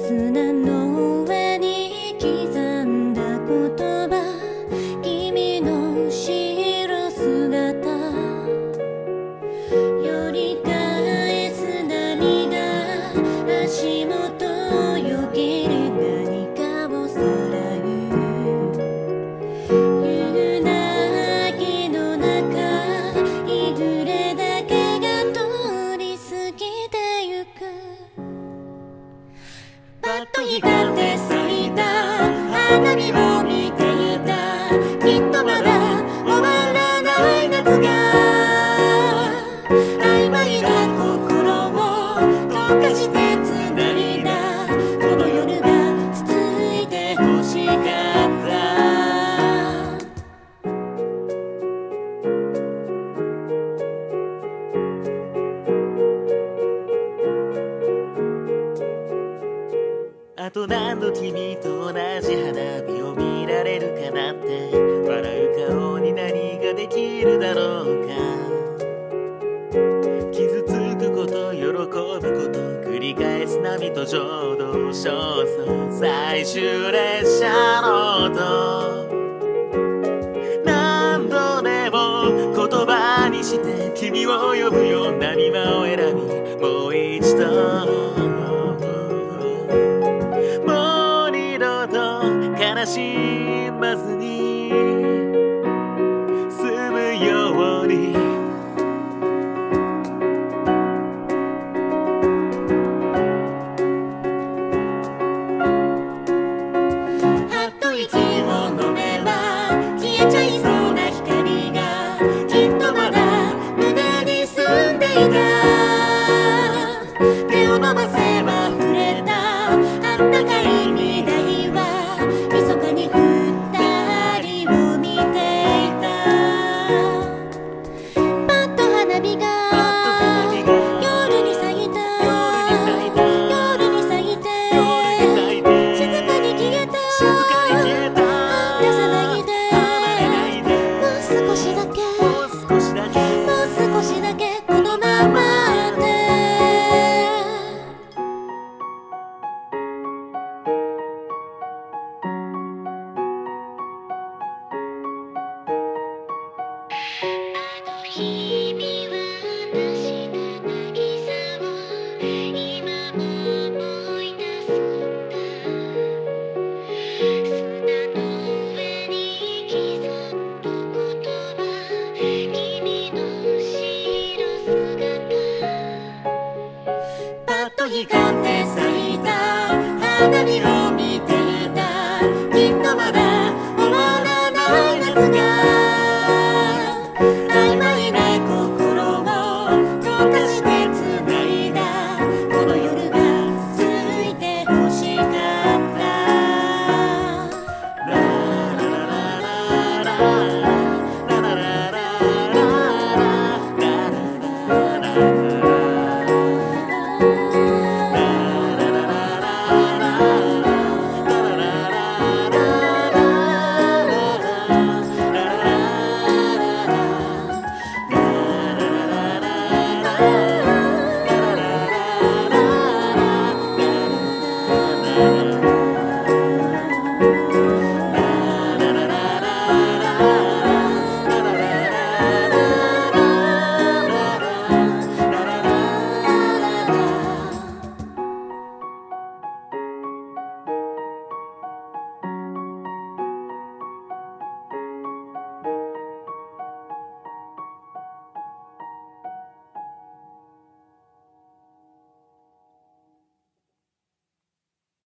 砂の上に刻んだ言葉、君の後ろ姿、寄り返す波が足元をよける、何かをさらう夕凪の中、日暮れだけが通り過ぎてゆく。パッと光って咲いた花火を見ていた、きっとまだ終わらない夏が曖昧な心を溶かしてつないだ、この夜が続いてほしかった。 あと何度君と同じ花火を見られるかなって、笑う顔に何ができるだろうか。傷つくこと喜ぶこと繰り返す波と浄土焦燥、最終列車の音、何度でも言葉にして君を呼ぶよ、波間を選びもう一度、悲しまずに済むように。 はっと息を飲めば消えちゃいそうな光が、きっとまだ胸に住んでいた。手を伸ばせば触れたあったかい未来は、密かに二人を見ていた。パッと花火が夜に咲いた、夜に咲いて静かに消えた。離さないで、もう少しだけ、もう少しだけこのままで。日々は私の渚を今も思い出すんだ。砂の上に刻んだ言葉、君の後ろ姿。パッと光って咲いた花火